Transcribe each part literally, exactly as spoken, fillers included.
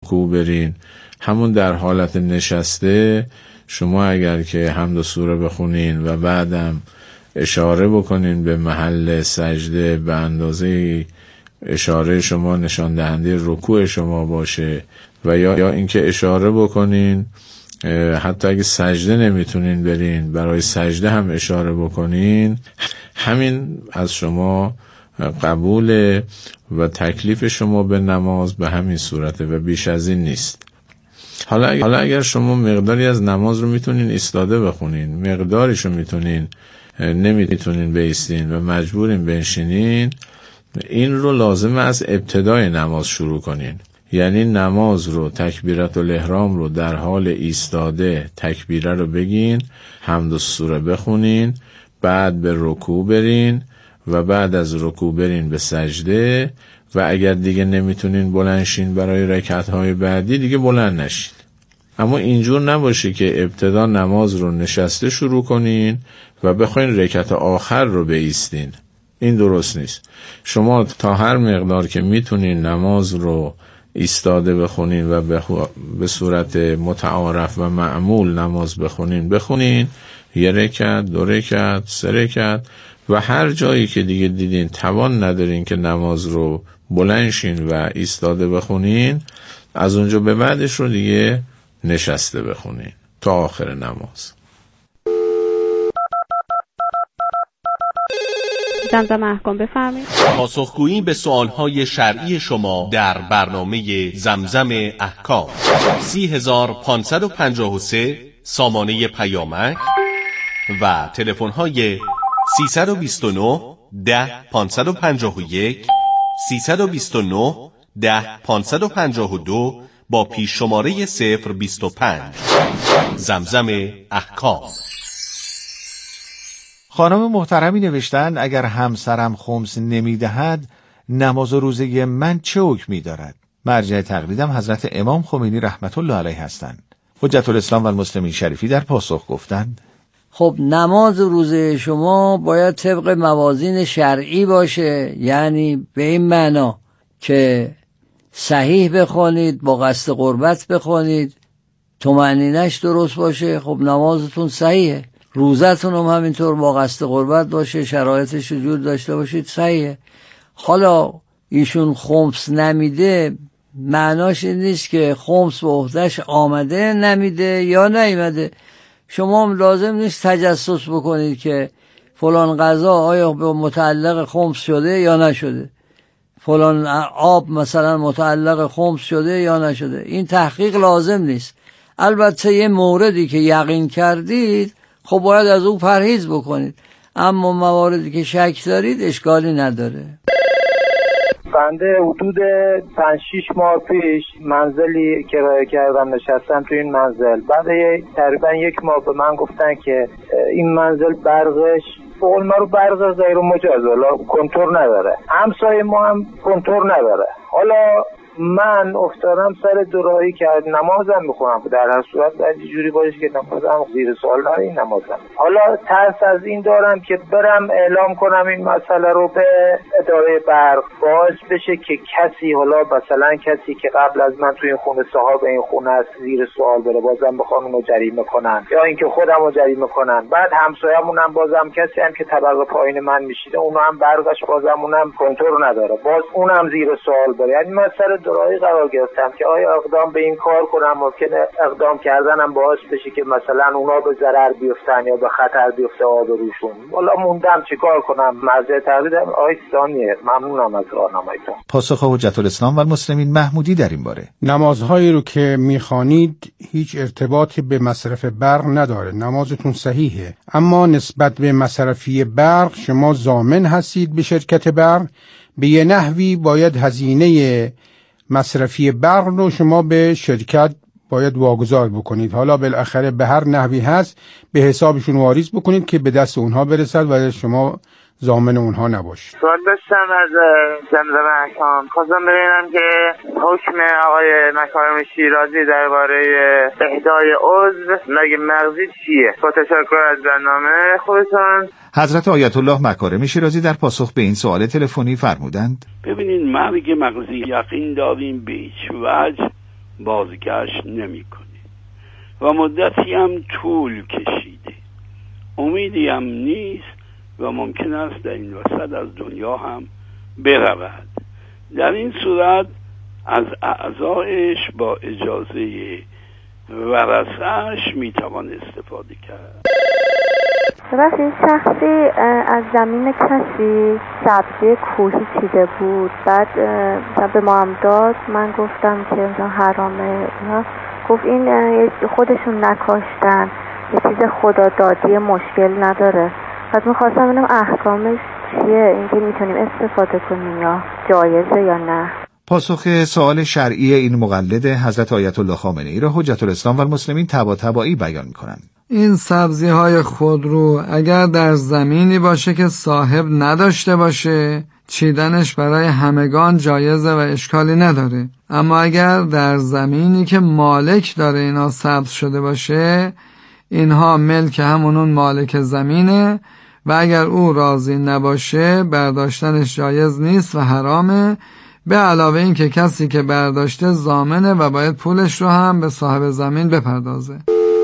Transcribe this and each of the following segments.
رکوع برین. همون در حالت نشسته شما اگر که حمد و سوره بخونین و بعدم اشاره بکنین به محل سجده به اندازه اشاره شما نشان دهنده رکوع شما باشه، و یا یا اینکه اشاره بکنین حتی اگه سجده نمیتونین برین برای سجده هم اشاره بکنین، همین از شما قبوله و تکلیف شما به نماز به همین صورته و بیش از این نیست. حالا اگر, حالا اگر شما مقداری از نماز رو میتونین ایستاده بخونین، مقداریش رو میتونین نمیتونین بایستین و مجبورین بنشینین، این رو لازمه از ابتدای نماز شروع کنین. یعنی نماز رو، تکبیرت الاحرام رو در حال ایستاده تکبیره رو بگین، حمد و سوره بخونین، بعد به رکوع برین و بعد از رکوع برین به سجده، و اگر دیگه نمیتونین بلند شین برای رکعت‌های بعدی دیگه بلند نشین. اما اینجور نباشه که ابتدا نماز رو نشسته شروع کنین و بخواین رکعت آخر رو بایستین. این درست نیست. شما تا هر مقدار که میتونین نماز رو ایستاده بخونین و به صورت متعارف و معمول نماز بخونین بخونین، یه رکعت، دو رکعت، سه رکعت، و هر جایی که دیگه دیدین توان ندارین که نماز رو بلند شین و ایستاده بخونین، از اونجا به بعدش رو دیگه نشسته بخونین تا آخر نماز. زمزم احکام بفرمایید. پاسخگویی به سوالهای شرعی شما در برنامه زمزم احکام. سی هزار پانصد و پنجاه و سه سامانه پیامک و تلفن‌های سیصد و بیست و نه ده پانصد و پنجاه و یک، سیصد و بیست و نه ده پانصد و پنجاه و دو با پیش شماره صفر بیست و پنج. زمزم احکام. خانم محترمی نوشتن اگر همسرم خمس نمیدهد نماز و روزه من چه حکمی دارد؟ مرجع تقلیدم حضرت امام خمینی رحمت الله علیه هستند. حجت الاسلام و المسلمین شریفی در پاسخ گفتند خب نماز و روزه شما باید طبق موازین شرعی باشه، یعنی به این معنا که صحیح بخونید، با قصد قربت بخونید، طمأنینه‌اش درست باشه، خب نمازتون صحیحه. روزتون هم همینطور با قصد قربت باشه، شرایطش وجود داشته باشید، صحیحه. حالا ایشون خمس نمیده، معناش این نیست که خمس به عهده‌اش آمده نمیده یا نیامده. شما هم لازم نیست تجسس بکنید که فلان غذا آیا به متعلق خمس شده یا نشده، فلان آب مثلا متعلق خمس شده یا نشده. این تحقیق لازم نیست. البته یه موردی که یقین کردید خب باید از اون پرهیز بکنید، اما مواردی که شک دارید اشکالی نداره. بنده حدود پنج شیش ماه پیش منزلی کرایه کردم، نشستم تو این منزل. بعد تقریبا یک ماه به من گفتن که این منزل برقش بقول ما رو برق غیر مجاز، حالا کنتور نداره، همسایه ما هم کنتور نداره. حالا من افتادم سر دوراهی که نمازم میخونم، در هر صورت باید یه جوری باشه که نمازم زیر سوال نره این نمازم. حالا ترس از این دارم که برم اعلام کنم این مسئله رو به اداره برق، باعث بشه که کسی، حالا مثلا کسی که قبل از من توی این خونه صاحب این خونه است، زیر سوال بره، بازم بخوام اونو جریمه کنن یا اینکه خودم رو جریمه کنن. بعد همسایه‌مون هم بازم کسی هم که طبقه پایین من میشیده، اونو هم برقش بازم اونم کنترل نداره، باز اونم زیر سوال بره. یعنی مسئله درایی قرار گرفتم که آیا اقدام به این کار کنم، ممکنه اقدام کردنم باعث بشه که مثلا اونا به ضرر بیفتن یا به خطر بیفته آبروشون. والا موندم چیکار کنم. مرجع تقلیدم آقای سیستانیه. ممنونم از راهنماییتون. پاسخ حجت الاسلام و المسلمین محمودی در این باره: نمازهایی رو که میخوانید هیچ ارتباطی به مصرف برق نداره، نمازتون صحیحه، اما نسبت به مصرفی برق شما ضامن هستید به شرکت برق. به یه نحوی باید هزینه مصرفی برق رو شما به شرکت باید واگذار بکنید. حالا بالاخره به هر نحوی هست به حسابشون واریز بکنید که به دست اونها برسد و شما ضامن اونها نباشید. سوال داشتم از زمزم احکام. خواستم ببینم که حکم آقای مکارم شیرازی درباره اهدای عضو نگ مغزی چیه؟ با تشکر از برنامه خودتون. حضرت آیت الله مکارم شیرازی در پاسخ به این سوال تلفنی فرمودند: ببینید، مرگ مغزی یقین داریم به هیچ وجه بازگشت نمی کنی و مدتی هم طول کشیده، امیدی هم نیست و ممکن است در این وسط از دنیا هم برود. در این صورت از اعضایش با اجازه ورثه‌اش میتوان استفاده کرد. وقتی شخصی از زمین کسی سبزی کوهی چیده بود، بعد به ما هم داد، من گفتم که مثلا حرامه، گفت این خودشون نکاشتن، یه چیز خدادادی، مشکل نداره. بعد میخواستم ببینم احکامش چیه، اینکه میتونیم استفاده کنیم یا جایزه یا نه. پاسخ سوال شرعی این مقلد حضرت آیت الله خامنه‌ای را حجت الاسلام و المسلمین طباطبایی بیان می‌کنند. این سبزی های خودرو اگر در زمینی باشه که صاحب نداشته باشه، چیدنش برای همگان جایزه و اشکالی نداره. اما اگر در زمینی که مالک داره اینا سبز شده باشه، اینها ملک همونون مالک زمینه و اگر او راضی نباشه برداشتنش جایز نیست و حرامه، به علاوه این که کسی که برداشته ضامنه و باید پولش رو هم به صاحب زمین بپردازه.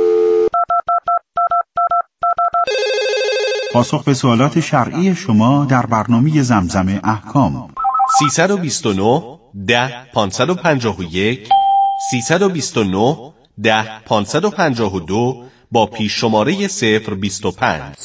پاسخ به سوالات شرعی شما در برنامه زمزم احکام. سیصد و بیست و نه ده پانصد و پنجاه و یک سیصد و بیست و نه ده پانصد و پنجاه و دو با پیش شماره صفر بیست و پنج.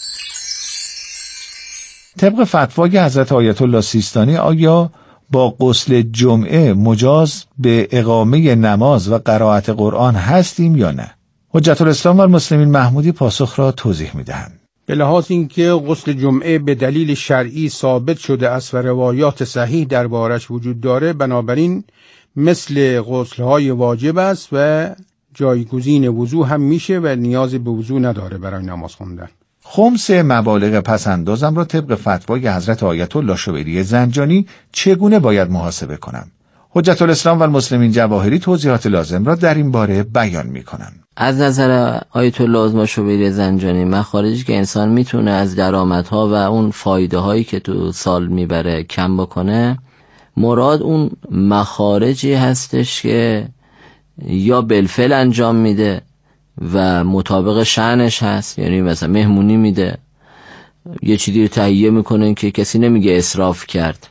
طبق فتوای حضرت آیت الله سیستانی، آیا با غسل جمعه مجاز به اقامه نماز و قرائت قرآن هستیم یا نه؟ حجت الاسلام و المسلمین محمودی پاسخ را توضیح می‌دهند. به لحاظ اینکه غسل جمعه به دلیل شرعی ثابت شده است و روایات صحیح دربارش وجود داره، بنابراین مثل غسل‌های واجب است و جایگزین وضو هم میشه و نیاز به وضو نداره برای نماز خوندن. خمس مبالغ پسندازم را طبق فتوای حضرت آیت الله شبیری زنجانی چگونه باید محاسبه کنم؟ حجت الاسلام و المسلمین جواهری توضیحات لازم را در این باره بیان می‌کنند. از نظر آیت الله شبیری زنجانی، مخارجی که انسان میتونه از درآمدها و اون فایده هایی که تو سال میبره کم بکنه، مراد اون مخارجی هستش که یا بالفعل انجام میده و مطابق شأنش هست، یعنی مثلا مهمونی میده، یه چیزی رو تهیه میکنه که کسی نمیگه اسراف کرد،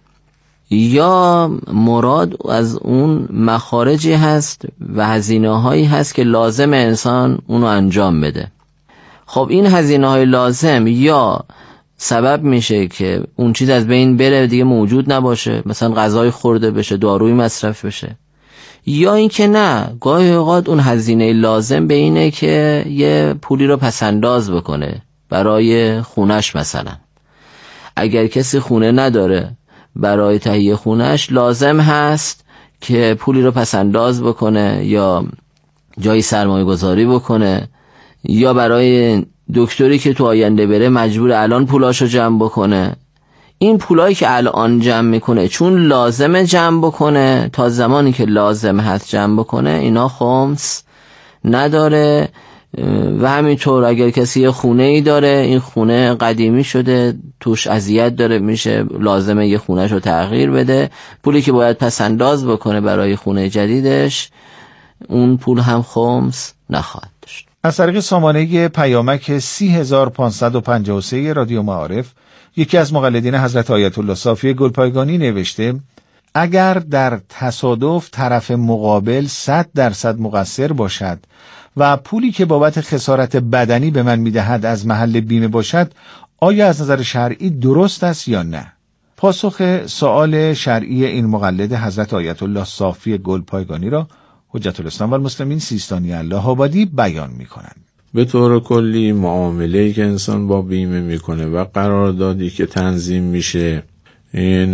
یا مراد از اون مخارجی هست و هزینه هایی هست که لازم انسان اونو انجام بده. خب این هزینه های لازم یا سبب میشه که اون چیز از بین بره، دیگه موجود نباشه، مثلا غذای خورده بشه، داروی مصرف بشه، یا اینکه نه، گاهی اوقات اون هزینه لازم به اینه که یه پولی رو پسنداز بکنه برای خونش. مثلا اگر کسی خونه نداره، برای تهیه خونش لازم هست که پولی رو پسنداز بکنه یا جایی سرمایه گذاری بکنه، یا برای دکتری که تو آینده بره مجبور الان پولاشو جمع بکنه. این پولایی که الان جمع میکنه چون لازمه جمع بکنه، تا زمانی که لازم هست جمع بکنه، اینا خمس نداره. و همینطور اگر کسی یه خونه ای داره، این خونه قدیمی شده، توش اذیت داره میشه، لازمه یه خونهش رو تغییر بده، پولی که باید پس انداز بکنه برای خونه جدیدش، اون پول هم خمس نخواهد داشت. از طریق سامانه پیامک سی هزار پانصد و پنجاه و سه رادیو معارف، یکی از مقلدین حضرت آیت الله صافی گلپایگانی نوشته: اگر در تصادف طرف مقابل صد درصد مقصر باشد و پولی که بابت خسارت بدنی به من میدهد از محل بیمه باشد، آیا از نظر شرعی درست است یا نه؟ پاسخ سوال شرعی این مقلد حضرت آیت الله صافی گلپایگانی را حجت الاسلام و المسلمین سیستانی الله آبادی بیان می‌کنند. به طور کلی معامله‌ای که انسان با بیمه میکنه و قراردادی که تنظیم میشه، این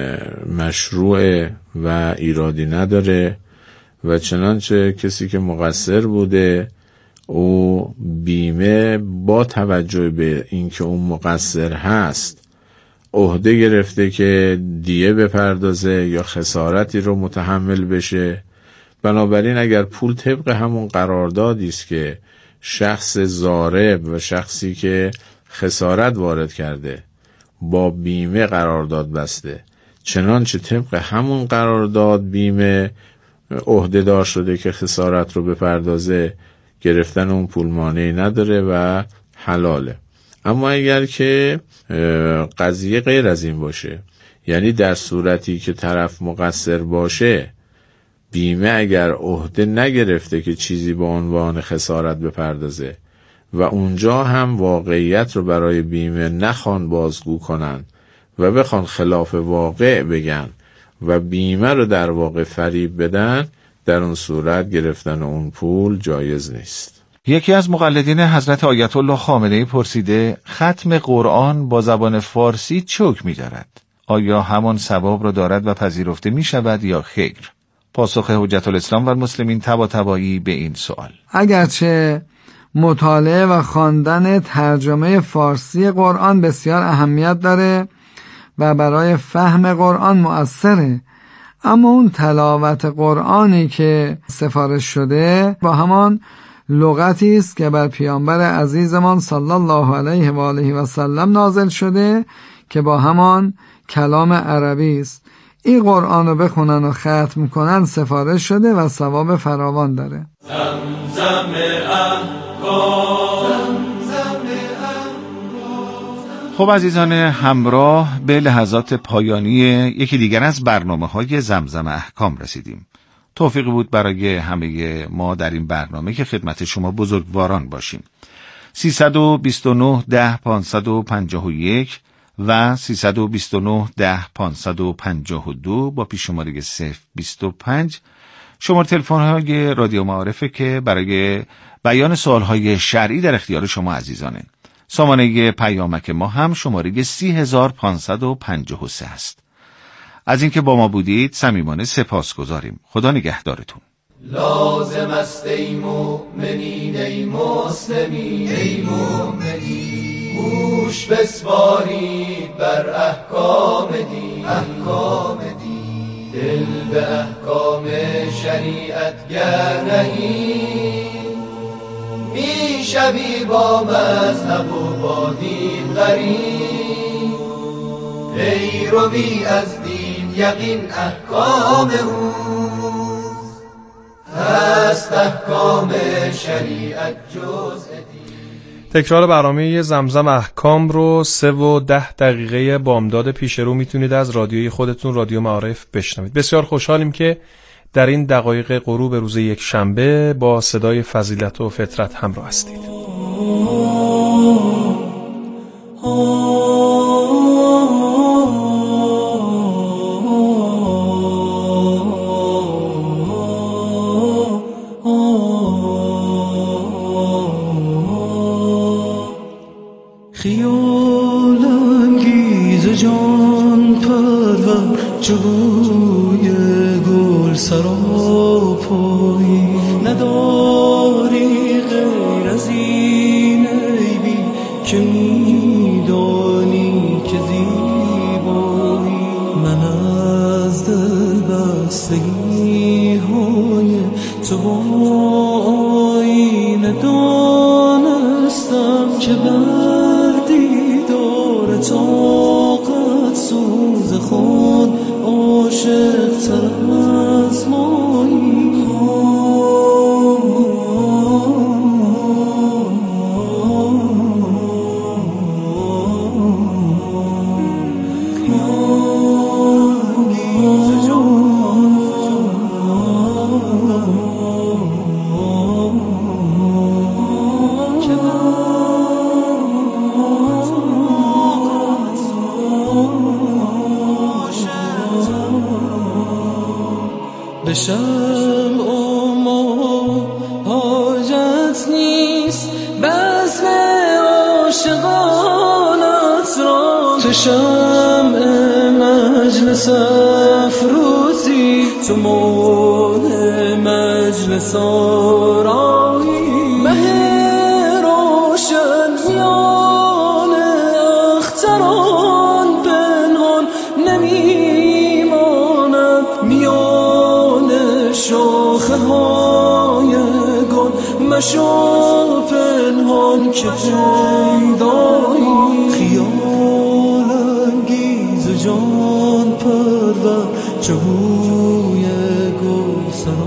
مشروع و ایرادی نداره و چنانچه کسی که مقصر بوده او بیمه با توجه به اینکه اون مقصر هست عهده گرفته که دیه بپردازه یا خسارتی رو متحمل بشه. بنابراین اگر پول طبق همون قراردادی است که شخص ضارب و شخصی که خسارت وارد کرده با بیمه قرارداد بسته، چنانچه طبق همون قرارداد بیمه عهده‌دار شده که خسارت رو بپردازه، گرفتن اون پول مانعی نداره و حلاله. اما اگر که قضیه غیر از این باشه، یعنی در صورتی که طرف مقصر باشه، بیمه اگر عهده نگرفته که چیزی به عنوان خسارت بپردازه و اونجا هم واقعیت رو برای بیمه نخوان بازگو کنن و بخوان خلاف واقع بگن و بیمه رو در واقع فریب بدن، در اون صورت گرفتن اون پول جایز نیست. یکی از مقلدین حضرت آیت الله خامنه‌ای پرسیده ختم قرآن با زبان فارسی چه حکمی دارد؟ آیا همان ثواب را دارد و پذیرفته می شود یا خیر؟ پاسخ حجت الاسلام و المسلمین طباطبایی به این سوال: اگرچه مطالعه و خواندن ترجمه فارسی قرآن بسیار اهمیت داره و برای فهم قرآن مؤثره، اما اون تلاوت قرآنی که سفارش شده با همان لغتی است که بر پیامبر عزیزمان صلی الله علیه و آله و سلم نازل شده که با همان کلام عربی است. این قرآن رو بخونن و ختم کنن سفارش شده و ثواب فراوان داره. زمزم احکام. خب عزیزان همراه، به لحظات پایانی یکی دیگر از برنامه های زمزم احکام رسیدیم. توفیقی بود برای همه ما در این برنامه که خدمت شما بزرگواران باشیم. سیصد و بیست و نه ده پانصد و پنجاه و یک و سیصد و بیست و نه ده پانصد و پنجاه و دو با پیش‌شماره صفر بیست و پنج شماره تلفن های رادیو معارفه که برای بیان سوال های شرعی در اختیار شما عزیزانه. سامانه پیامک ما هم شماره سی هزار پانصد و پنجاه و سه است. از اینکه با ما بودید صمیمانه سپاسگزاریم. خدا نگهدارتون. لازم است ای مؤمنین ای مسلمین ای مؤمنین، گوش بسپارید بر احکام دین احکام دین، دل به احکام شریعت گر نهید، می شوی با مذهب و با دین غریب، پیروی از دین یقین احکام اوست، هست احکام شریعت جزء دین. تکرار برنامه زمزم احکام رو سه و ده دقیقه بامداد پیش رو میتونید از رادیوی خودتون رادیو معارف بشنوید. بسیار خوشحالیم که در این دقایق غروب روز یک شنبه با صدای فضیلت و فطرت همراه هستید. خیال انگیز جان پرور جوی گل سراپایی، نداری غیر از این عیبی که میدانی که زیبایی، من از دل بستگی های تو با آینه دانستم که بر دیدار طاقت سوز خود عاشق تر از مایی. بشم اما حاجت نیست بزم عاشقانت را، تو شمع مجلس افروزی، تو مون مجلس آرایی، مه روشن میان اختران پنهان نمیماند، میان شاخه های گل مشو پنهان که پیدایی، خیال انگیز جان پرور چه بوی گل سرا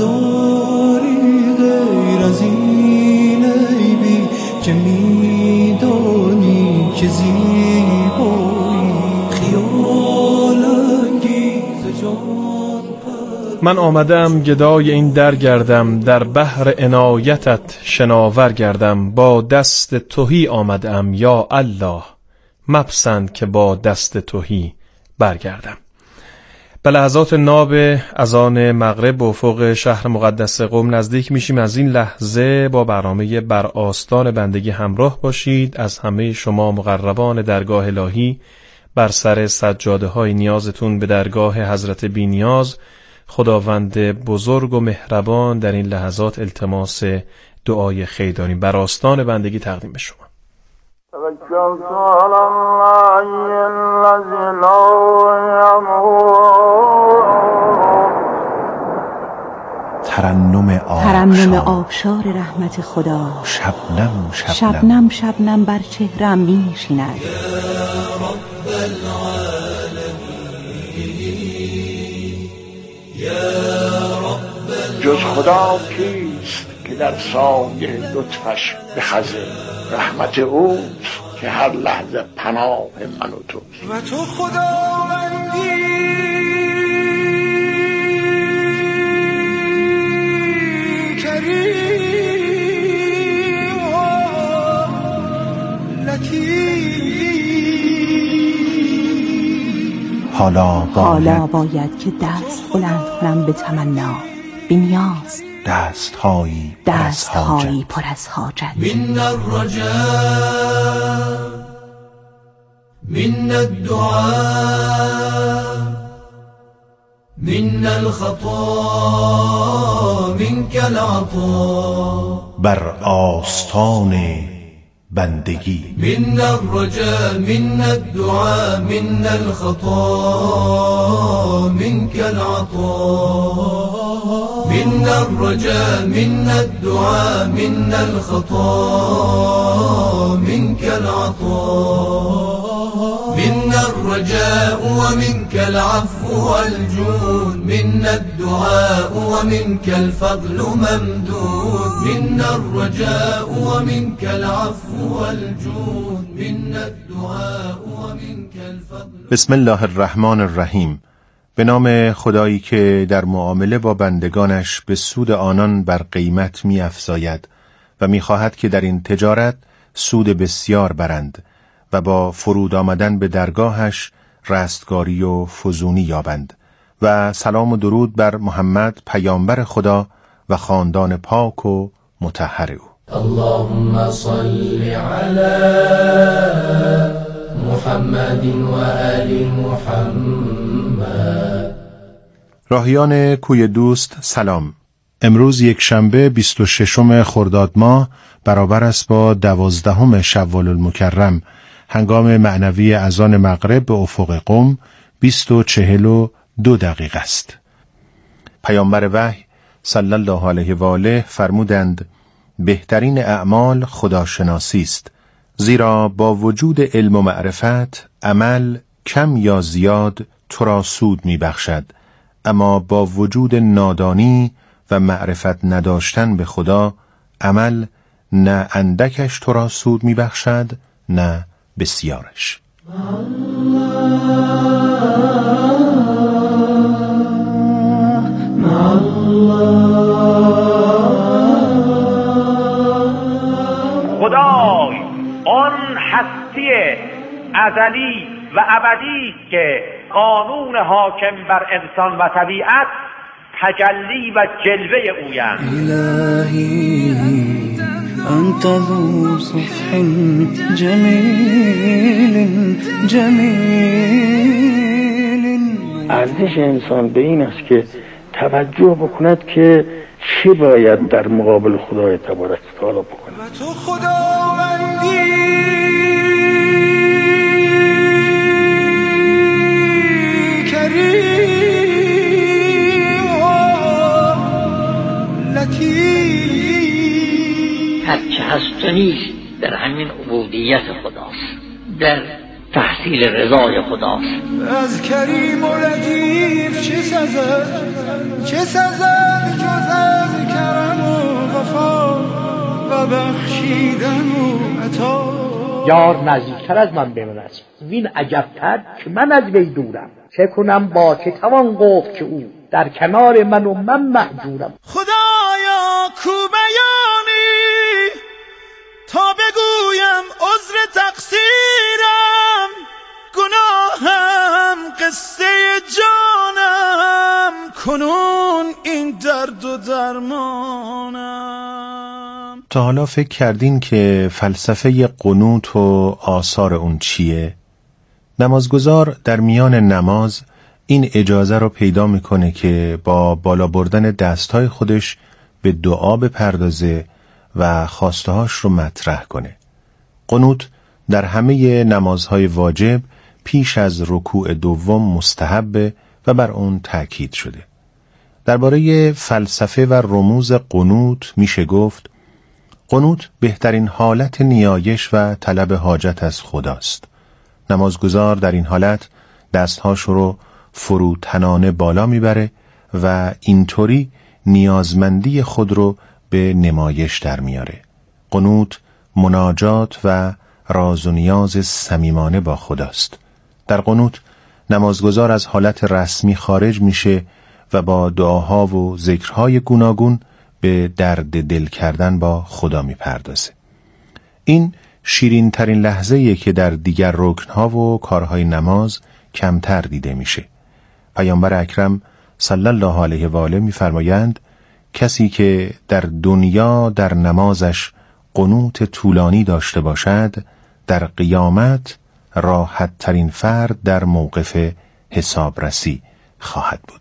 نداری غیر از این ای بی که میدانی که زیبایی خیال انگیز جان. من آمدم گدای این در گردم، در بحر عنایتت شناور گردم. با دست تهی آمدم یا الله، مپسند که با دست تهی برگردم. به لحظات ناب اذان مغرب به افق شهر مقدس قم نزدیک میشیم. از این لحظه با برنامه بر آستان بندگی همراه باشید. از همه شما مقربان درگاه الهی بر سر سجاده های نیازتون به درگاه حضرت بی نیاز، خداوند بزرگ و مهربان در این لحظات التماس دعای خیر داریم. بر آستان بندگی تقدیم به شما. ترنم آبشار ترنم آبشار رحمت خدا، شبنم شبنم شبنم شبنم بر چهرم می نشیند. جز خدا کیست که در سایه لطفش بخزه؟ رحمت اوست که هر لحظه پناه من و توست. و تو خداوندی کریم و لطیف. حالا باید, حالا باید که دست بلند کنم به تمنا، به نیاز، دست هایی دست هایی پر از حاجت. من الرجاء من الدعاء من الخطا منك العطا. بر آستان بندگی من الرجاء من الدعاء من الخطا منك العطا. من الرجاء من الدعاء من الخطا منك العطاء. من الرجاء ومنك العفو والجود. من الدعاء ومنك الفضل ممدود. من الرجاء ومنك العفو والجود. من الدعاء ومنك الفضل. بسم الله الرحمن الرحیم. به نام خدایی که در معامله با بندگانش به سود آنان بر قیمت می افزاید و می خواهد که در این تجارت سود بسیار برند و با فرود آمدن به درگاهش رستگاری و فزونی یابند. و سلام و درود بر محمد پیامبر خدا و خاندان پاک و مطهر او. اللهم صل علی محمد و آل محمد. راهیان کوی دوست سلام. امروز یک شنبه بیست و ششم خرداد ماه برابر است با دوازدهم شوال المکرم، هنگام معنوی اذان مغرب به افق قم بیست و چهل و دو دقیقه است. پیامبر وحی صلی الله علیه و آله فرمودند بهترین اعمال خداشناسی است، زیرا با وجود علم و معرفت عمل کم یا زیاد تو را سود می بخشد، اما با وجود نادانی و معرفت نداشتن به خدا عمل نه اندکش تو را سود می بخشد نه بسیارش. خدای آن هستی ازلی و ابدی که قانون حاکم بر انسان و طبیعت تجلی و جلوه اویند. الهی انت ذو صفح جمیل جمیل. ارزش انسان به این است که توجه بکند که چه باید در مقابل خدای تبارک و تعالی بکند. و تو خداوندی کریم و لطیف. هرچه هست و نیست در همین عبودیت خداست، در تحصیل رضای خداست. از کریم و لطیف چه سزد چه سزد جز بخشیدن و عطا. یار نزدیکتر از من بمن است، وین عجبتر که من از وی دورم. چه کنم با که توان گفت که او در کنار من و من مهجورم. خدایا کو بیانی تا بگویم عذر تقصیرم، گناهم قصه جانم، کنون این درد و درمانم. تا حالا فکر کردین که فلسفه قنوت و آثار اون چیه؟ نمازگزار در میان نماز این اجازه رو پیدا میکنه که با بالا بردن دستهای خودش به دعا بپردازه و خواستهاش رو مطرح کنه. قنوت در همه نمازهای واجب پیش از رکوع دوم مستحبه و بر اون تأکید شده. درباره فلسفه و رموز قنوت میشه گفت قنوت بهترین حالت نیایش و طلب حاجت از خداست. نمازگزار در این حالت دستهاش رو فروتنانه بالا میبره و اینطوری نیازمندی خود رو به نمایش در میاره. قنوت مناجات و راز و نیاز صمیمانه با خداست. در قنوت نمازگزار از حالت رسمی خارج میشه و با دعاها و ذکرهای گوناگون به درد دل کردن با خدا میپردازه. این شیرین ترین لحظه‌ایه که در دیگر رکنها و کارهای نماز کمتر دیده میشه. پیامبر اکرم صلی الله علیه و آله میفرمایند کسی که در دنیا در نمازش قنوت طولانی داشته باشد، در قیامت راحت ترین فرد در موقف حسابرسی خواهد بود.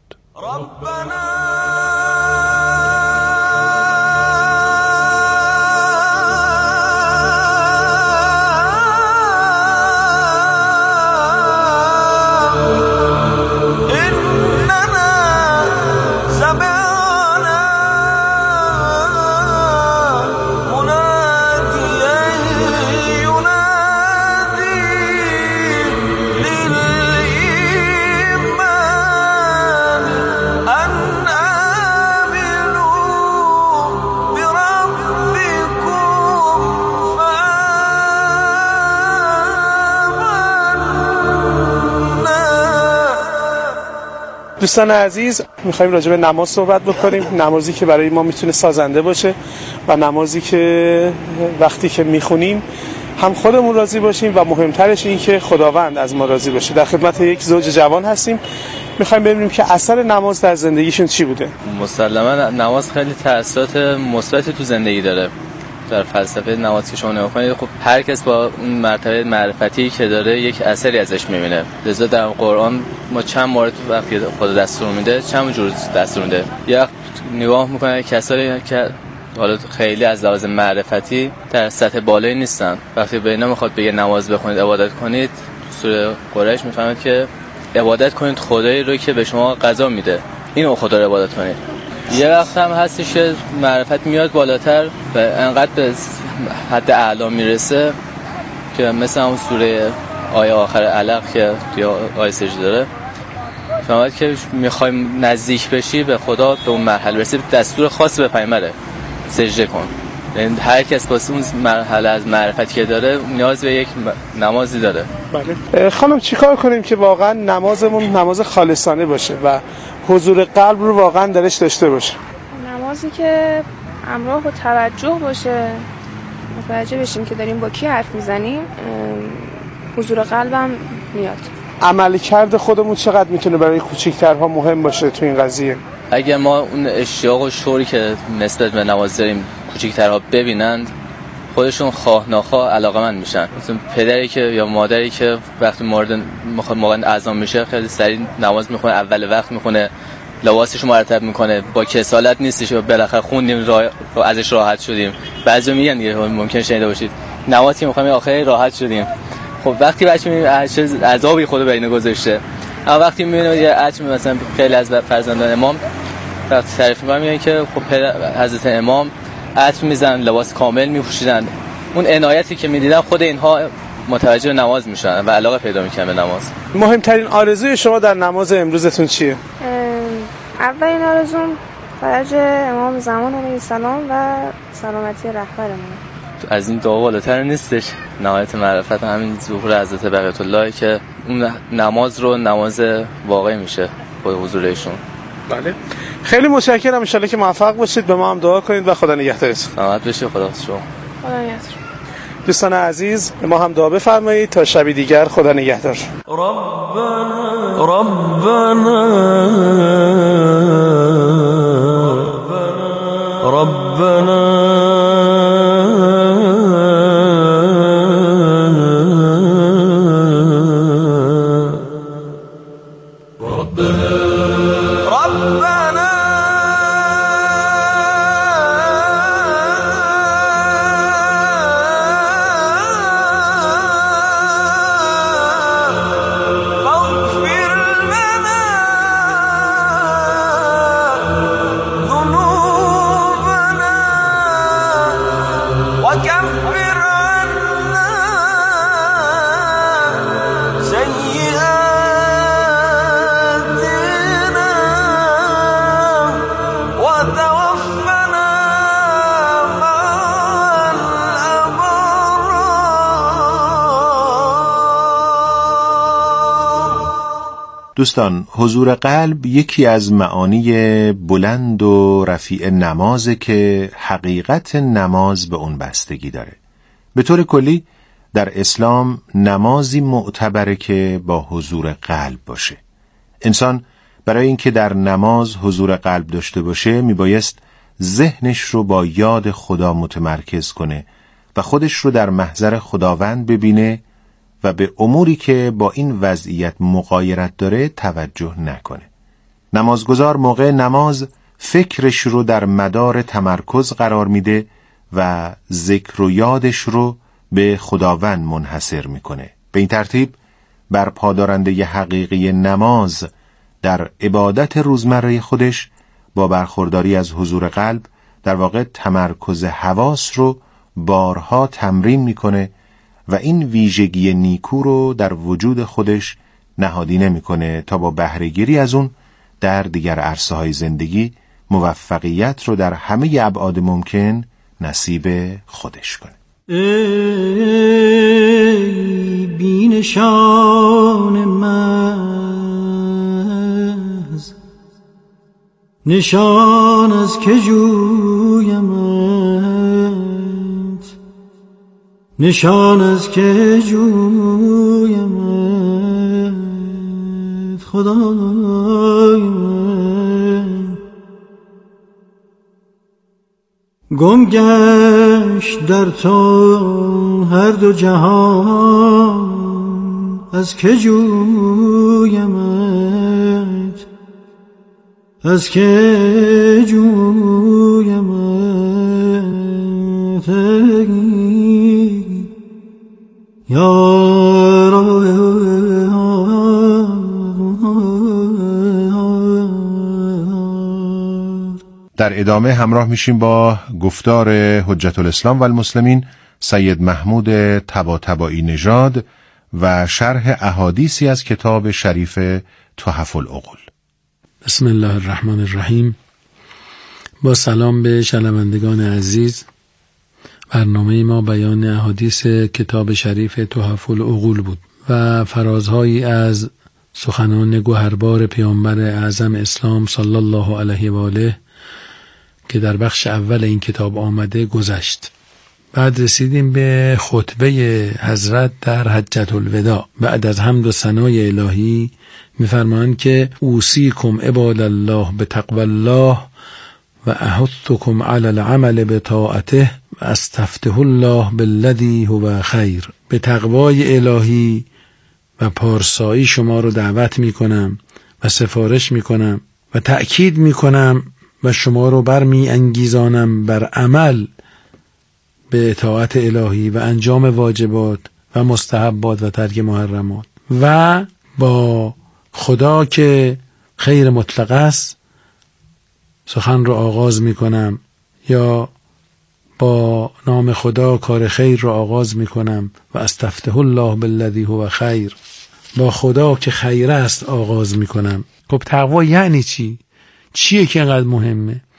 دوستان عزیز، میخوایم راجع به نماز صحبت بکنیم. نمازی که برای ما میتونه سازنده باشه و نمازی که وقتی که میخونیم هم خودمون راضی باشیم و مهمترش این که خداوند از ما راضی باشه. در خدمت یک زوج جوان هستیم، میخوایم ببینیم که اثر نماز در زندگیشون چی بوده. مسلما نماز خیلی تأثیرات مثبتی تو زندگی داره. در فلسفه نماز که شما نگاه کنید، خب هر کس با اون مرتبه معرفتی که داره یک اثری ازش میبینه. لذا در قرآن ما چند مورد وقتی خدا دستور میده چند جور دستور میده. یا نگاه میکنه کسایی که حالا خیلی از لحاظ معرفتی در سطح بالایی نیستن، وقتی به اینا میخواد بگه نماز بخونید، عبادت کنید، تو سوره قریش میفهمید که عبادت کنید خدایی رو که به شما غذا میده، اینو خدا رو عبادت کنید. یه وقت هم هستش که معرفت میاد بالاتر و انقدر به حد اعلا میرسه که مثل همون سوره آیه آخر علق که توی آیه سجده داره، فهمید که میخوای نزدیک بشی به خدا، به اون مرحله برسی، دستور خاص به پیامبره سجده کن. یعنی هر کس واسه اون مرحله از معرفتی که داره نیاز به یک نمازی داره. بله. خانم چیکار کنیم که واقعا نمازمون نماز خالصانه باشه و حضور قلب رو واقعا درش داشته باشه؟ نمازی که همراه با توجه باشه، متوجه بشیم که داریم با کی حرف میزنیم، حضور قلبم میاد. عملکرد خودمون چقدر میتونه برای کوچیک‌ترها مهم باشه تو این قضیه؟ اگه ما اون اشتیاق و شوری که نسبت به نماز داریم کوچیک‌ترها ببینند، خودشون خواه ناخواه علاقه‌مند میشن. مثلا پدری که یا مادری که وقتی مورد موقع اذان میشه خیلی سریع نماز میخونه، اول وقت میخونه، لباسش مرتب میکنه، با کسالت نیستش و بالاخره خوندیم راه ازش راحت شدیم. بعضی میگن دیگه ممکن شنیده باشید نمازی که میخوایم آخر راحت شدیم. خب وقتی بچه میبینه چه عذابی خدا بین گذاشته، اما وقتی میبینه یه عجم مثلا خیلی از فرزندان امام وقتی تعریف میکنن میگن که خب حضرت امام عطر میزن، لباس کامل میپوشیدن، اون عنایتی که میدیدن خود اینها متوجه نماز میشن و علاقه پیدا میکنن به نماز. مهمترین آرزوی شما در نماز امروزتون چیه؟ اولین آرزوم فرج امام زمان علیه السلام و سلامتی رهبرمون. از این دعا بالاتر نیستش. نهایت معرفت همین ظهور حضرت بقیت الله که اون نماز رو نماز واقعی میشه با حضور ایشون. بله خیلی متشکرم، ان شاءالله که موفق باشید، به ما هم دعا کنید و خدا نگهدارتون. سلامت باشید. خدا شما. خدا نگهدار. دوستان عزیز به ما هم دعا بفرمایید تا شبی دیگر. خدا نگهدار. ربنا ربنا ربنا دوستان، حضور قلب یکی از معانی بلند و رفیع نمازه که حقیقت نماز به اون بستگی داره. به طور کلی در اسلام نمازی معتبره که با حضور قلب باشه. انسان برای اینکه در نماز حضور قلب داشته باشه میبایست ذهنش رو با یاد خدا متمرکز کنه و خودش رو در محضر خداوند ببینه و به اموری که با این وضعیت مغایرت داره توجه نکنه. نمازگزار موقع نماز فکرش رو در مدار تمرکز قرار میده و ذکر و یادش رو به خداوند منحصر میکنه. به این ترتیب بر پادارنده حقیقی نماز در عبادت روزمره خودش با برخورداری از حضور قلب در واقع تمرکز حواس رو بارها تمرین میکنه و این ویژگی نیکو رو در وجود خودش نهادینه میکنه تا با بهره‌گیری از اون در دیگر عرصه‌های زندگی موفقیت رو در همه ابعاد ممکن نصیب خودش کنه. ای بینشان مز نشان از که جویمت، نشان از که جویمت خدای من. گم گشت در تو هر دو جهان، از که جویمت، از که جویمت یا در ادامه همراه میشیم با گفتار حجت الاسلام و المسلمین سید محمود طباطبایی نژاد و شرح احادیثی از کتاب شریف تحف العقول. بسم الله الرحمن الرحیم. با سلام به شنوندگان عزیز، برنامه ما بیان احادیث کتاب شریف تحف العقول بود و فرازهایی از سخنان گوهربار پیامبر اعظم اسلام صلی الله علیه و آله که در بخش اول این کتاب آمده گذشت. بعد رسیدیم به خطبه حضرت در حجة الوداع. بعد از حمد و ثنای الهی می‌فرمایند که اوصیکم عباد الله بتقوی الله و احثکم علی العمل بطاعته و استفتح الله بالذی هو خیر. به تقوای الهی و پارسایی شما رو دعوت میکنم و سفارش میکنم و تأکید میکنم و شما رو برمی انگیزانم بر عمل به اطاعت الهی و انجام واجبات و مستحبات و ترک محرمات و با خدا که خیر مطلق است سخن رو آغاز میکنم، یا با نام خدا کار خیر رو آغاز میکنم و استفتح الله بالذی هو خیر، با خدا که خیر است آغاز میکنم. خب تقوا یعنی چی؟ چیه که اینقدر مهمه؟